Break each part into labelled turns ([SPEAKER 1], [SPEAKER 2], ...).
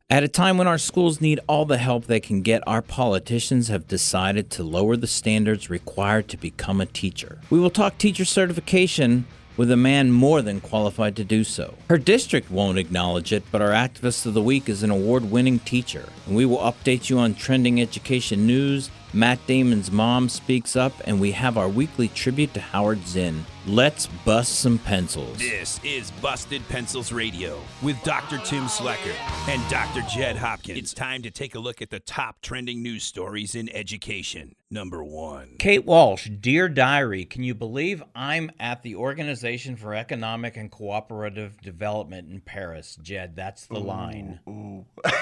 [SPEAKER 1] At a time when our schools need all the help they can get, our politicians have decided to lower the standards required to become a teacher. We will talk teacher certification with a man more than qualified to do so. Her district won't acknowledge it, but our Activist of the Week is an award-winning teacher. And we will update you on trending education news. Matt Damon's mom speaks up, and we have our weekly tribute to Howard Zinn. Let's bust some pencils.
[SPEAKER 2] This is Busted Pencils Radio with Dr. Tim Slecker and Dr. Jed Hopkins. It's time to take a look at the top trending news stories in education. Number 1.
[SPEAKER 1] Kate Walsh, Dear Diary, can you believe I'm at the Organization for Economic and Cooperative Development in Paris? Jed, that's the line.
[SPEAKER 3] Ooh.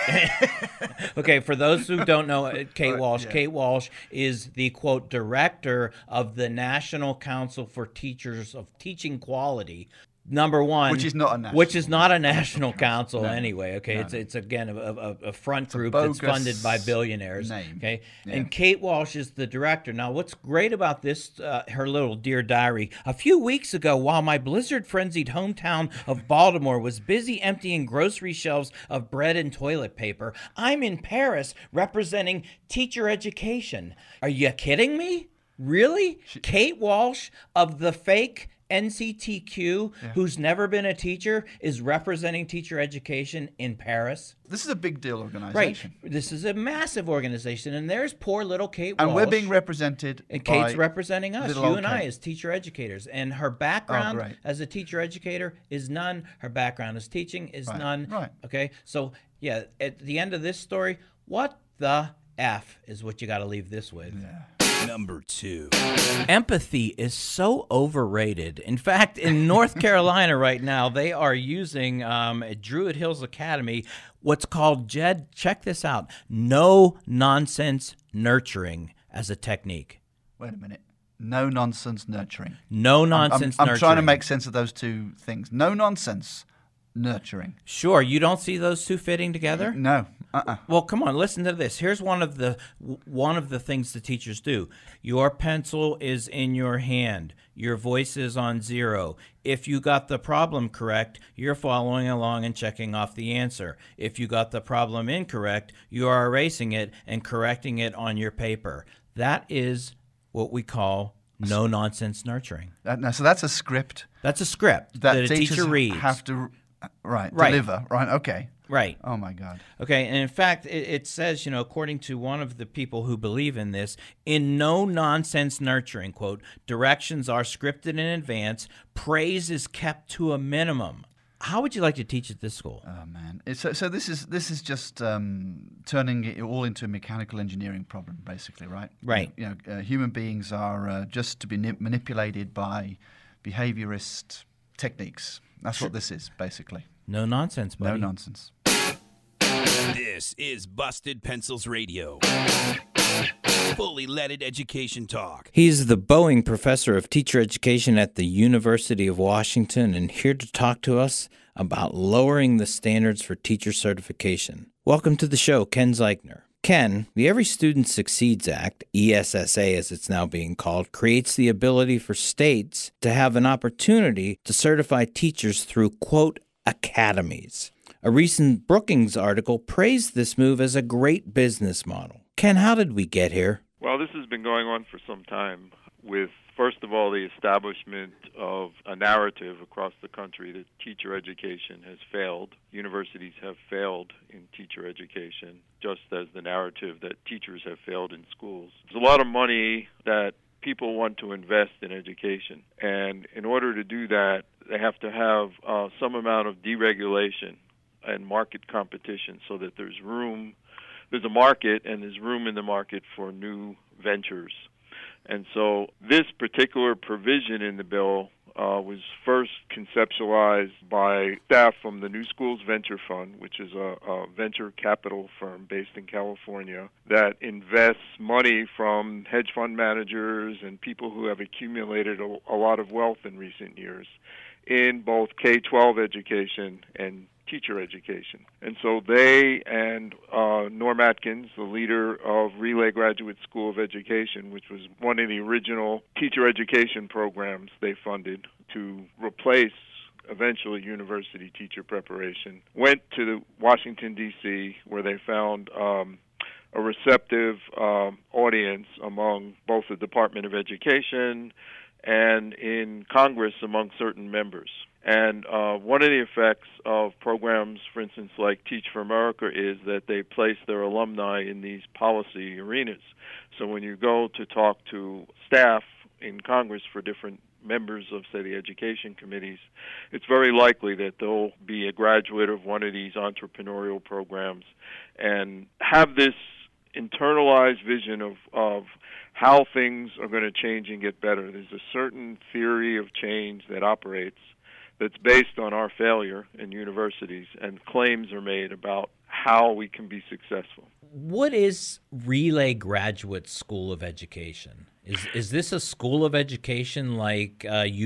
[SPEAKER 1] Okay, for those who don't know Kate Walsh,
[SPEAKER 3] yeah.
[SPEAKER 1] Kate Walsh is the, quote, director of the National Council for Teachers of Teaching Quality. Number one,
[SPEAKER 3] which is not a national
[SPEAKER 1] council
[SPEAKER 3] no,
[SPEAKER 1] anyway. Okay,
[SPEAKER 3] no.
[SPEAKER 1] It's again a front group
[SPEAKER 3] bogus
[SPEAKER 1] that's funded by billionaires.
[SPEAKER 3] Name.
[SPEAKER 1] Okay,
[SPEAKER 3] Yeah.
[SPEAKER 1] and Kate Walsh is the director. Now, what's great about this, her little Dear Diary? A few weeks ago, while my blizzard-frenzied hometown of Baltimore was busy emptying grocery shelves of bread and toilet paper, I'm in Paris representing teacher education. Are you kidding me? Really? Kate Walsh of the fake NCTQ, who's never been a teacher, is representing teacher education in Paris.
[SPEAKER 3] This is a big deal organization.
[SPEAKER 1] Right. This is a massive organization, and there's poor little Kate Walsh.
[SPEAKER 3] And we're being represented
[SPEAKER 1] and Kate's
[SPEAKER 3] by
[SPEAKER 1] representing us,
[SPEAKER 3] little
[SPEAKER 1] you and I,
[SPEAKER 3] Kate.
[SPEAKER 1] as teacher educators. And her background
[SPEAKER 3] great.
[SPEAKER 1] as a teacher educator is none. Her background as teaching is none.
[SPEAKER 3] Right.
[SPEAKER 1] Okay? So, yeah, at the end of this story, what the F is what you got to leave this with.
[SPEAKER 3] Yeah.
[SPEAKER 2] Number 2.
[SPEAKER 1] Empathy is so overrated. In fact, in North Carolina right now, they are using at Druid Hills Academy what's called, Jed, check this out, no-nonsense nurturing as a technique.
[SPEAKER 3] Wait a minute. No nonsense nurturing.
[SPEAKER 1] No-nonsense nurturing.
[SPEAKER 3] I'm trying to make sense of those two things. No nonsense nurturing.
[SPEAKER 1] Sure, you don't see those two fitting together?
[SPEAKER 3] No.
[SPEAKER 1] Well, come on, listen to this. Here's one of the things the teachers do. Your pencil is in your hand. Your voice is on 0. If you got the problem correct, you're following along and checking off the answer. If you got the problem incorrect, you are erasing it and correcting it on your paper. That is what we call no-nonsense nurturing.
[SPEAKER 3] So that's a script.
[SPEAKER 1] That's a script
[SPEAKER 3] that
[SPEAKER 1] a teacher reads.
[SPEAKER 3] Have to deliver. Right, okay.
[SPEAKER 1] Right.
[SPEAKER 3] Oh, my God.
[SPEAKER 1] Okay, and in fact, it says, according to one of the people who believe in this, in no-nonsense nurturing, quote, directions are scripted in advance, praise is kept to a minimum. How would you like to teach at this school?
[SPEAKER 3] Oh, man. So this is just turning it all into a mechanical engineering problem, basically, right?
[SPEAKER 1] Right.
[SPEAKER 3] Human beings are just to be manipulated by behaviorist techniques. That's what this is, basically.
[SPEAKER 1] No nonsense, buddy.
[SPEAKER 3] No nonsense.
[SPEAKER 2] This is Busted Pencils Radio. Fully leaded education talk.
[SPEAKER 1] He's the Boeing Professor of Teacher Education at the University of Washington and here to talk to us about lowering the standards for teacher certification. Welcome to the show, Ken Zeichner. Ken, the Every Student Succeeds Act, ESSA as it's now being called, creates the ability for states to have an opportunity to certify teachers through, quote, academies. A recent Brookings article praised this move as a great business model. Ken, how did we get here?
[SPEAKER 4] Well, this has been going on for some time with, first of all, the establishment of a narrative across the country that teacher education has failed. Universities have failed in teacher education, just as the narrative that teachers have failed in schools. There's a lot of money that people want to invest in education, and in order to do that, they have to have some amount of deregulation and market competition so that there's a market and there's room in the market for new ventures. And so this particular provision in the bill was first conceptualized by staff from the New Schools Venture Fund, which is a venture capital firm based in California that invests money from hedge fund managers and people who have accumulated a lot of wealth in recent years in both K-12 education and teacher education. And so they and Norm Atkins, the leader of Relay Graduate School of Education, which was one of the original teacher education programs they funded to replace eventually university teacher preparation, went to Washington, D.C., where they found a receptive audience among both the Department of Education and in Congress among certain members. And one of the effects of programs, for instance, like Teach for America, is that they place their alumni in these policy arenas. So when you go to talk to staff in Congress for different members of, say, the education committees, it's very likely that they'll be a graduate of one of these entrepreneurial programs and have this internalized vision of how things are going to change and get better. There's a certain theory of change that operates that's based on our failure in universities, and claims are made about how we can be successful.
[SPEAKER 1] What is Relay Graduate School of Education? Is this a school of education like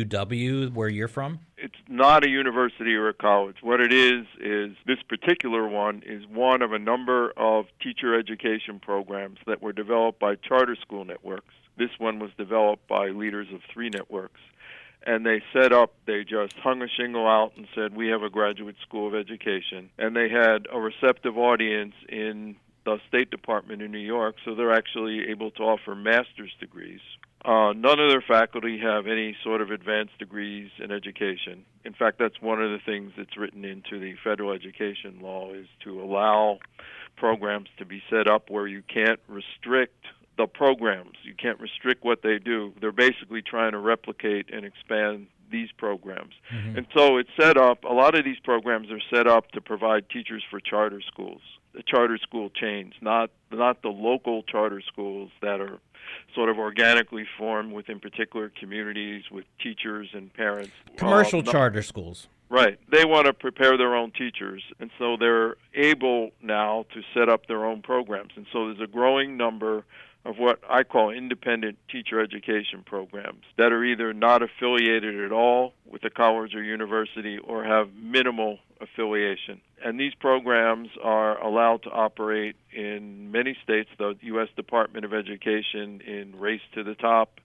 [SPEAKER 1] UW, where you're from?
[SPEAKER 4] It's not a university or a college. What it is this particular one is one of a number of teacher education programs that were developed by charter school networks. This one was developed by leaders of 3 networks. And they just hung a shingle out and said, we have a graduate school of education. And they had a receptive audience in the State Department in New York, so they're actually able to offer master's degrees. None of their faculty have any sort of advanced degrees in education. In fact, that's one of the things that's written into the federal education law, is to allow programs to be set up where you can't restrict the programs. You can't restrict what they do. They're basically trying to replicate and expand these programs. Mm-hmm. And so it's set up, a lot of these programs are set up to provide teachers for charter schools, the charter school chains, not the local charter schools that are sort of organically formed within particular communities with teachers and parents.
[SPEAKER 1] Commercial charter schools.
[SPEAKER 4] Right. They want to prepare their own teachers, and so they're able now to set up their own programs. And so there's a growing number of what I call independent teacher education programs that are either not affiliated at all with a college or university or have minimal affiliation. And these programs are allowed to operate in many states. The U.S. Department of Education, in Race to the Top,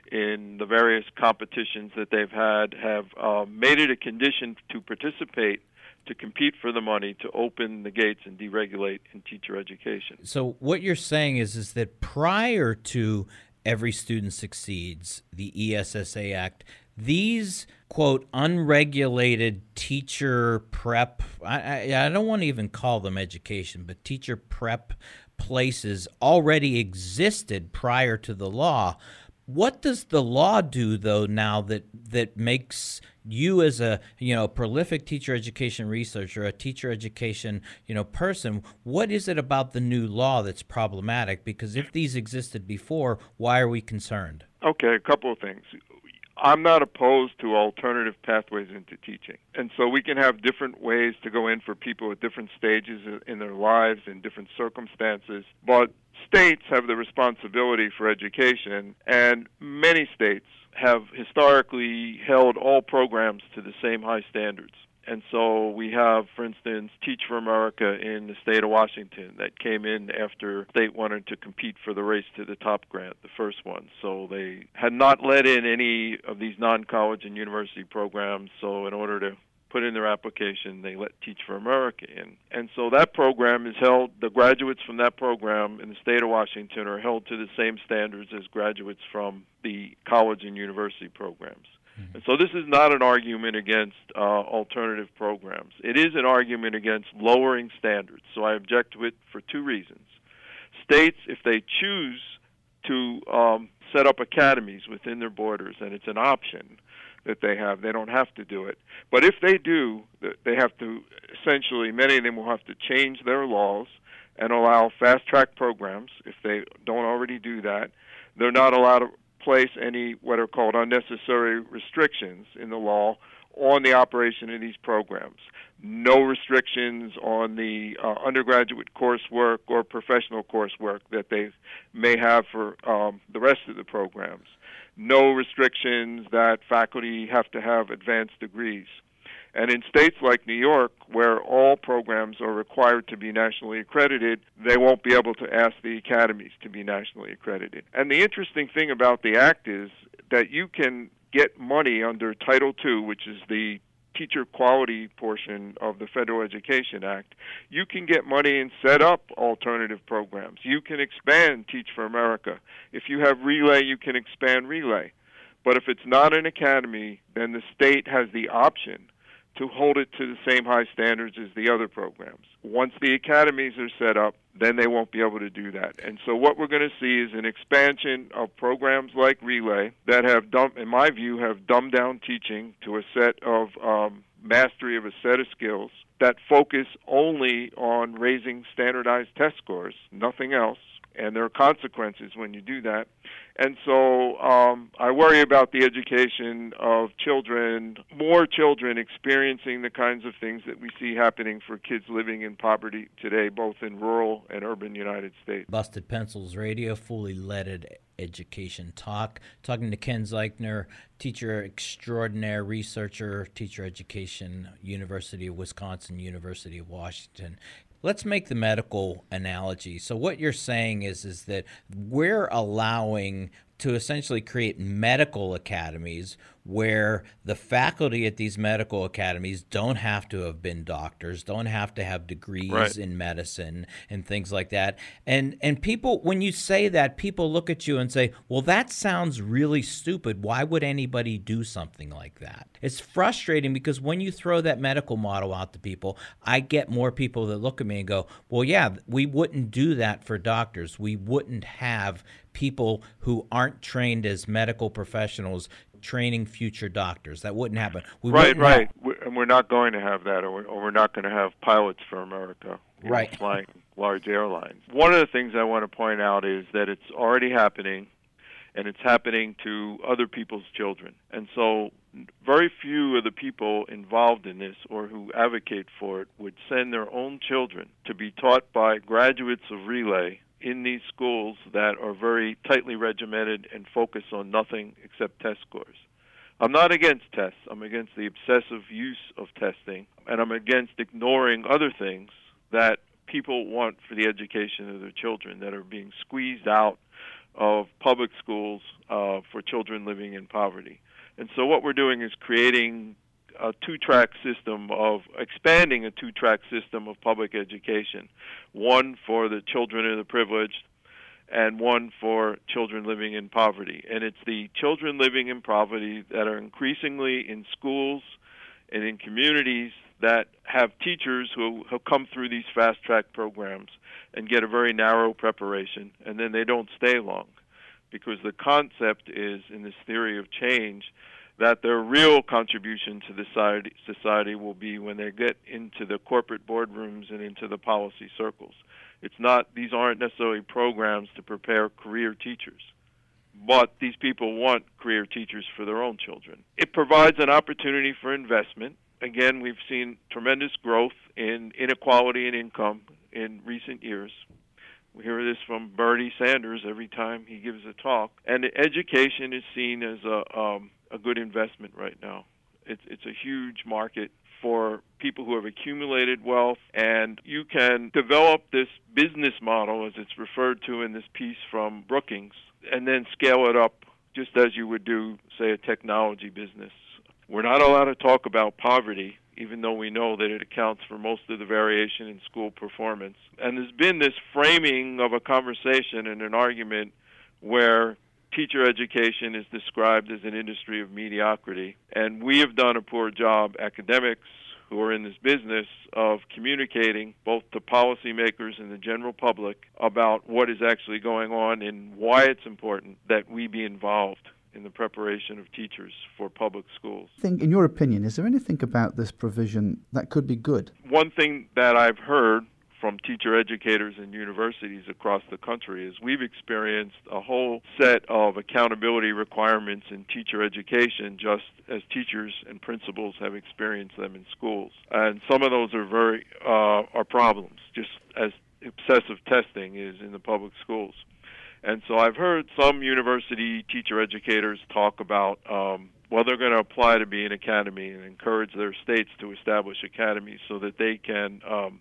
[SPEAKER 4] in the various competitions that they've had, have made it a condition to participate, to compete for the money, to open the gates and deregulate in teacher education.
[SPEAKER 1] So what you're saying is that prior to Every Student Succeeds, the ESSA Act, these, quote, unregulated teacher prep, I don't want to even call them education, but teacher prep places already existed prior to the law. What does the law do, though, now that makes you, as a prolific teacher education researcher, a teacher education person, what is it about the new law that's problematic? Because if these existed before, why are we concerned?
[SPEAKER 4] Okay, a couple of things. I'm not opposed to alternative pathways into teaching. And so we can have different ways to go in for people at different stages in their lives, in different circumstances. But states have the responsibility for education, and many states have historically held all programs to the same high standards. And so we have, for instance, Teach for America in the state of Washington that came in after state wanted to compete for the Race to the Top grant, the first one. So they had not let in any of these non-college and university programs. So in order to put in their application, they let Teach for America in. And so that program is held, the graduates from that program in the state of Washington are held to the same standards as graduates from the college and university programs. And so this is not an argument against alternative programs. It is an argument against lowering standards. So I object to it for 2 reasons. States, if they choose to set up academies within their borders, and it's an option that they have, they don't have to do it. But if they do, they have to, essentially, many of them will have to change their laws and allow fast-track programs if they don't already do that. They're not allowed to place any what are called unnecessary restrictions in the law on the operation of these programs. No restrictions on the undergraduate coursework or professional coursework that they may have for the rest of the programs. No restrictions that faculty have to have advanced degrees. And in states like New York, where all programs are required to be nationally accredited, they won't be able to ask the academies to be nationally accredited. And the interesting thing about the Act is that you can get money under Title II, which is the teacher quality portion of the Federal Education Act, you can get money and set up alternative programs. You can expand Teach for America. If you have Relay, you can expand Relay. But if it's not an academy, then the state has the option to hold it to the same high standards as the other programs. Once the academies are set up, then they won't be able to do that. And so what we're going to see is an expansion of programs like Relay that have, in my view, have dumbed down teaching to a set of mastery of a set of skills that focus only on raising standardized test scores, nothing else. And there are consequences when you do that. And so I worry about the education of children, more children experiencing the kinds of things that we see happening for kids living in poverty today, both in rural and urban United States.
[SPEAKER 1] Busted Pencils Radio, fully leaded education talk. Talking to Ken Zeichner, teacher extraordinaire, researcher, teacher education, University of Wisconsin, University of Washington. Let's make the medical analogy. So what you're saying is that we're allowing to essentially create medical academies where the faculty at these medical academies don't have to have been doctors, don't have to have degrees in medicine and things like that. And people, when you say that, people look at you and say, well, that sounds really stupid. Why would anybody do something like that? It's frustrating because when you throw that medical model out to people, I get more people that look at me and go, well, yeah, we wouldn't do that for doctors. We wouldn't have people who aren't trained as medical professionals training future doctors. That wouldn't happen.
[SPEAKER 4] Right. And we're not going to have that, or we're not going to have pilots for America flying large airlines. One of the things I want to point out is that it's already happening, and it's happening to other people's children. And so very few of the people involved in this or who advocate for it would send their own children to be taught by graduates of Relay in these schools that are very tightly regimented and focus on nothing except test scores. I'm not against tests. I'm against the obsessive use of testing, and I'm against ignoring other things that people want for the education of their children that are being squeezed out of public schools for children living in poverty. And so what we're doing is creating a two-track system expanding a two-track system of public education, one for the children of the privileged and one for children living in poverty. And it's the children living in poverty that are increasingly in schools and in communities that have teachers who have come through these fast-track programs and get a very narrow preparation, and then they don't stay long. Because the concept is, in this theory of change, that their real contribution to the society will be when they get into the corporate boardrooms and into the policy circles. These aren't necessarily programs to prepare career teachers, but these people want career teachers for their own children. It provides an opportunity for investment. Again, we've seen tremendous growth in inequality in income in recent years. We hear this from Bernie Sanders every time he gives a talk. And education is seen as a good investment right now. It's a huge market for people who have accumulated wealth, and you can develop this business model, as it's referred to in this piece from Brookings, and then scale it up just as you would do, say, a technology business. We're not allowed to talk about poverty, even though we know that it accounts for most of the variation in school performance. And there's been this framing of a conversation and an argument where teacher education is described as an industry of mediocrity. And we have done a poor job, academics who are in this business, of communicating both to policymakers and the general public about what is actually going on and why it's important that we be involved in the preparation of teachers for public schools.
[SPEAKER 3] In your opinion, is there anything about this provision that could be good?
[SPEAKER 4] One thing that I've heard from teacher educators and universities across the country is we've experienced a whole set of accountability requirements in teacher education just as teachers and principals have experienced them in schools. And some of those are problems, just as excessive testing is in the public schools. And so I've heard some university teacher educators talk about, they're going to apply to be an academy and encourage their states to establish academies so that they can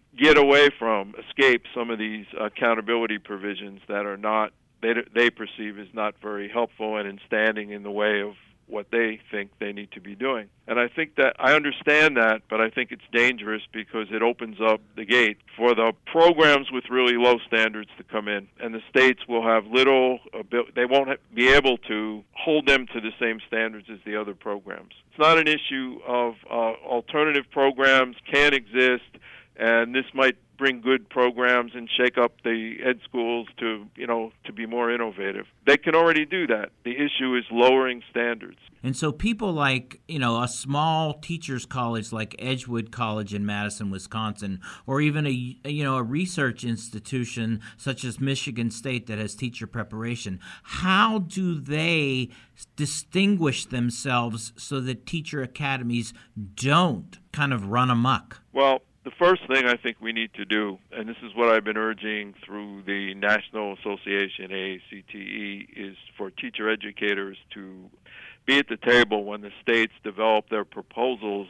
[SPEAKER 4] escape some of these accountability provisions that are not, they perceive as not very helpful and in standing in the way of what they think they need to be doing. And I think that I understand that, but I think it's dangerous because it opens up the gate for the programs with really low standards to come in, and the states will have they won't be able to hold them to the same standards as the other programs. It's not an issue of alternative programs can exist, and this might bring good programs and shake up the ed schools to be more innovative. They can already do that. The issue is lowering standards.
[SPEAKER 1] And so people like, a small teachers college like Edgewood College in Madison, Wisconsin, or even a research institution such as Michigan State that has teacher preparation, how do they distinguish themselves so that teacher academies don't kind of run amok?
[SPEAKER 4] Well, the first thing I think we need to do, and this is what I've been urging through the National Association, AACTE, is for teacher educators to be at the table when the states develop their proposals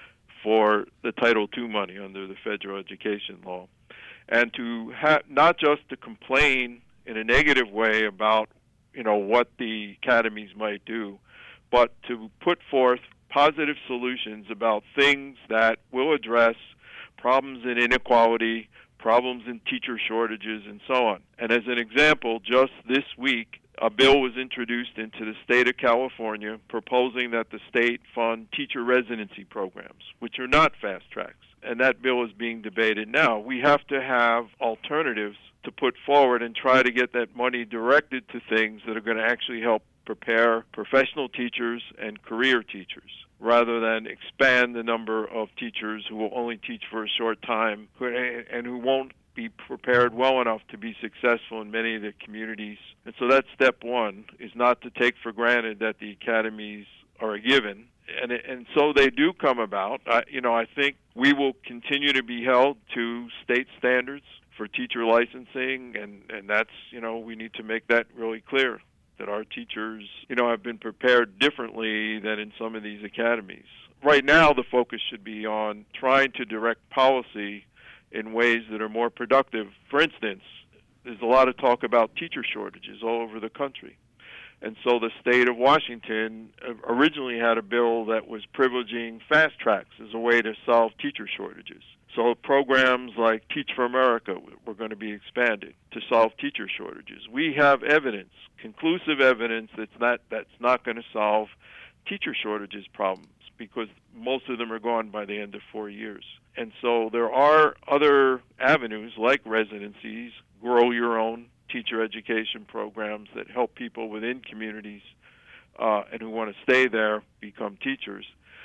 [SPEAKER 4] for the Title II money under the federal education law, and to not just to complain in a negative way about what the academies might do, but to put forth positive solutions about things that will address problems in inequality, problems in teacher shortages, and so on. And as an example, just this week, a bill was introduced into the state of California proposing that the state fund teacher residency programs, which are not fast tracks. And that bill is being debated now. We have to have alternatives to put forward and try to get that money directed to things that are going to actually help prepare professional teachers and career teachers, rather than expand the number of teachers who will only teach for a short time and who won't be prepared well enough to be successful in many of the communities. And so that's step one, is not to take for granted that the academies are a given. And so they do come about. I think we will continue to be held to state standards for teacher licensing, and that's, we need to make that really clear, that our teachers, have been prepared differently than in some of these academies. Right now, the focus should be on trying to direct policy in ways that are more productive. For instance, there's a lot of talk about teacher shortages all over the country. And so the state of Washington originally had a bill that was privileging fast tracks as a way to solve teacher shortages. So programs like Teach for America were going to be expanded to solve teacher shortages. We have evidence, conclusive evidence, that's not going to solve teacher shortages problems, because most of them are gone by the end of 4 years. And so there are other avenues like residencies, grow your own teacher education programs that help people within communities and who want to stay there become teachers.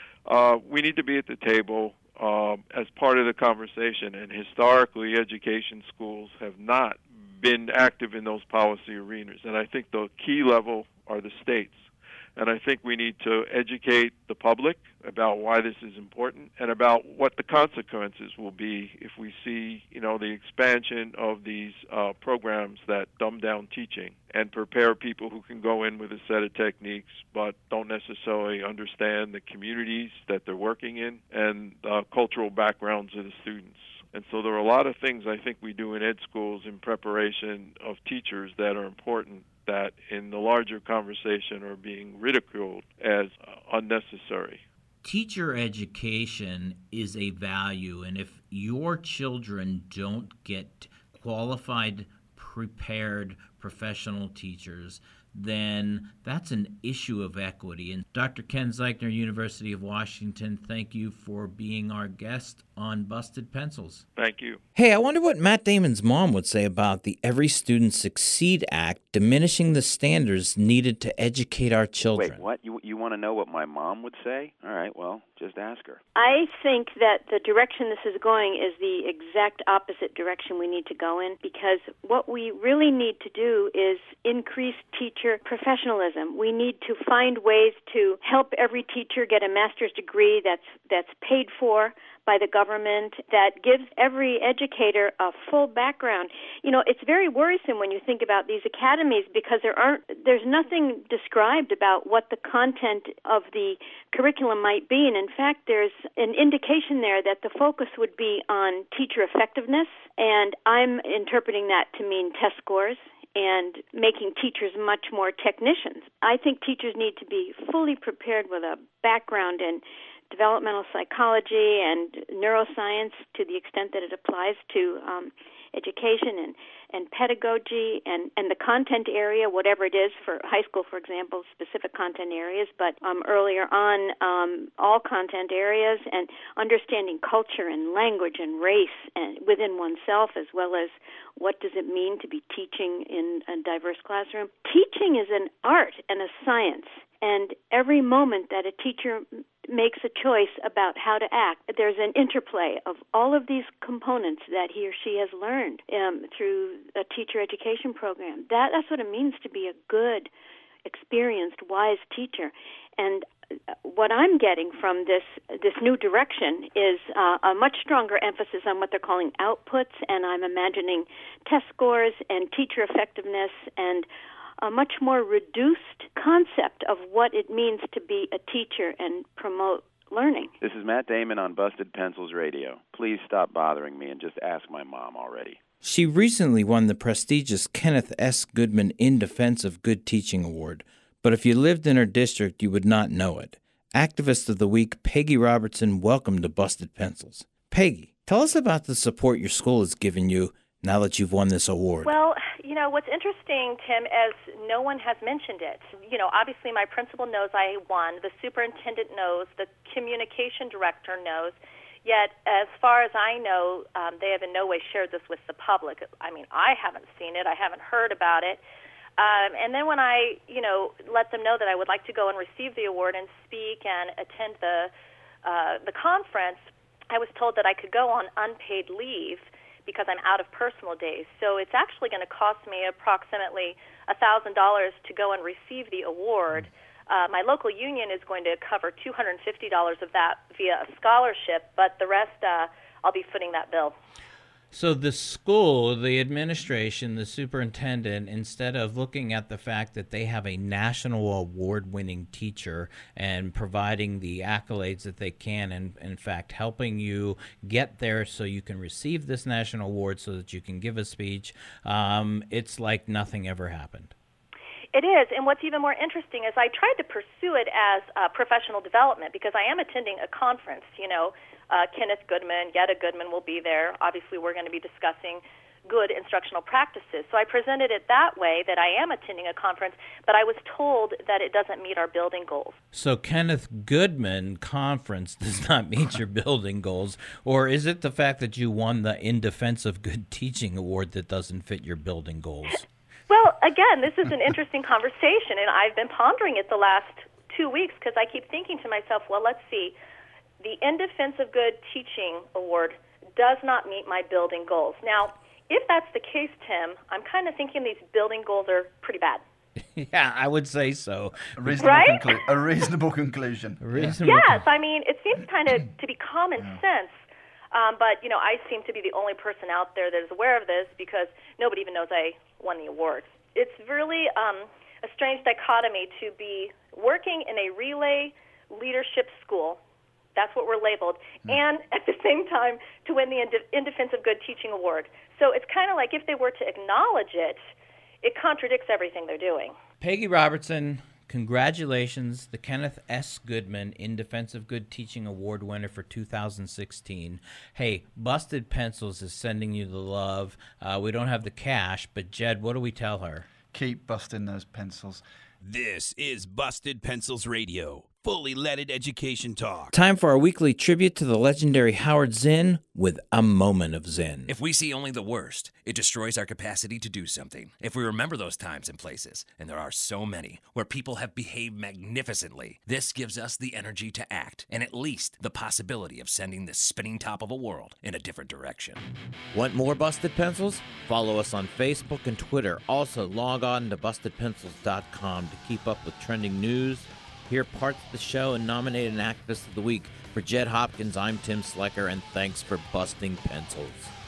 [SPEAKER 4] We need to be at the table as part of the conversation, and historically education schools have not been active in those policy arenas. And I think the key level are the states. And I think we need to educate the public about why this is important and about what the consequences will be if we see, the expansion of these programs that dumb down teaching and prepare people who can go in with a set of techniques but don't necessarily understand the communities that they're working in and cultural backgrounds of the students. And so there are a lot of things I think we do in ed schools in preparation of teachers that are important, that in the larger conversation are being ridiculed as unnecessary.
[SPEAKER 1] Teacher education is a value, and if your children don't get qualified, prepared professional teachers, then that's an issue of equity. And Dr. Ken Zeichner, University of Washington, thank you for being our guest on Busted Pencils.
[SPEAKER 4] Thank you.
[SPEAKER 1] Hey, I wonder what Matt Damon's mom would say about the Every Student Succeed Act diminishing the standards needed to educate our children.
[SPEAKER 5] Wait, what? You want to know what my mom would say? All right, well, just ask her.
[SPEAKER 6] I think that the direction this is going is the exact opposite direction we need to go in, because what we really need to do is increase teacher professionalism. We need to find ways to help every teacher get a master's degree that's paid for by the government, that gives every educator a full background. It's very worrisome when you think about these academies, because there's nothing described about what the content of the curriculum might be. And in fact, there's an indication there that the focus would be on teacher effectiveness, and I'm interpreting that to mean test scores. and making teachers much more technicians. I think teachers need to be fully prepared with a background in developmental psychology and neuroscience to the extent that it applies to education and pedagogy and the content area, whatever it is. For high school, for example, specific content areas, but earlier on, all content areas, and understanding culture and language and race and within oneself, as well as what does it mean to be teaching in a diverse classroom. Teaching is an art and a science, and every moment that a teacher makes a choice about how to act, there's an interplay of all of these components that he or she has learned through a teacher education program. That's what it means to be a good, experienced, wise teacher. And what I'm getting from this new direction is a much stronger emphasis on what they're calling outputs, and I'm imagining test scores and teacher effectiveness and a much more reduced concept of what it means to be a teacher and promote learning.
[SPEAKER 5] This is Matt Damon on Busted Pencils Radio. Please stop bothering me and just ask my mom already.
[SPEAKER 1] She recently won the prestigious Kenneth S. Goodman In Defense of Good Teaching Award, but if you lived in her district, you would not know it. Activist of the Week, Peggy Robertson, welcome to Busted Pencils. Peggy, tell us about the support your school has given you now that you've won this award.
[SPEAKER 7] Well, what's interesting, Tim, as no one has mentioned it. Obviously my principal knows I won, the superintendent knows, the communication director knows, yet as far as I know, they have in no way shared this with the public. I mean, I haven't seen it, I haven't heard about it. And then when I, let them know that I would like to go and receive the award and speak and attend the conference, I was told that I could go on unpaid leave because I'm out of personal days. So it's actually going to cost me approximately $1,000 to go and receive the award. My local union is going to cover $250 of that via a scholarship, but the rest I'll be footing that bill.
[SPEAKER 1] So the school, the administration, the superintendent, instead of looking at the fact that they have a national award-winning teacher and providing the accolades that they can, and in fact helping you get there so you can receive this national award so that you can give a speech, it's like nothing ever happened.
[SPEAKER 7] It is, and what's even more interesting is I tried to pursue it as professional development because I am attending a conference, Kenneth Goodman, Yetta Goodman will be there. Obviously, we're going to be discussing good instructional practices. So I presented it that way, that I am attending a conference, but I was told that it doesn't meet our building goals.
[SPEAKER 1] So Kenneth Goodman conference does not meet your building goals, or is it the fact that you won the In Defense of Good Teaching Award that doesn't fit your building goals?
[SPEAKER 7] Well, again, this is an interesting conversation, and I've been pondering it the last 2 weeks because I keep thinking to myself, well, let's see. The In Defense of Good Teaching Award does not meet my building goals. Now, if that's the case, Tim, I'm kind of thinking these building goals are pretty bad.
[SPEAKER 1] Yeah, I would say so.
[SPEAKER 3] A reasonable,
[SPEAKER 7] right?
[SPEAKER 3] A reasonable conclusion.
[SPEAKER 7] Yes, I mean, it seems kind of to be common sense. But, I seem to be the only person out there that is aware of this because nobody even knows I won the award. It's really a strange dichotomy to be working in a relay leadership school. That's what we're labeled. And at the same time, to win the In Defense of Good Teaching Award. So it's kind of like if they were to acknowledge it, it contradicts everything they're doing.
[SPEAKER 1] Peggy Robertson, congratulations, the Kenneth S. Goodman In Defense of Good Teaching Award winner for 2016. Hey, Busted Pencils is sending you the love. We don't have the cash, but Jed, what do we tell her?
[SPEAKER 3] Keep busting those pencils.
[SPEAKER 2] This is Busted Pencils Radio, fully leaded education talk.
[SPEAKER 1] Time for our weekly tribute to the legendary Howard Zinn with A Moment of Zen.
[SPEAKER 8] If we see only the worst, it destroys our capacity to do something. If we remember those times and places, and there are so many, where people have behaved magnificently, this gives us the energy to act, and at least the possibility of sending this spinning top of a world in a different direction.
[SPEAKER 1] Want more Busted Pencils? Follow us on Facebook and Twitter. Also, log on to BustedPencils.com to keep up with trending news, hear parts of the show, and nominate an Activist of the Week. For Jed Hopkins, I'm Tim Slecker, and thanks for busting pencils.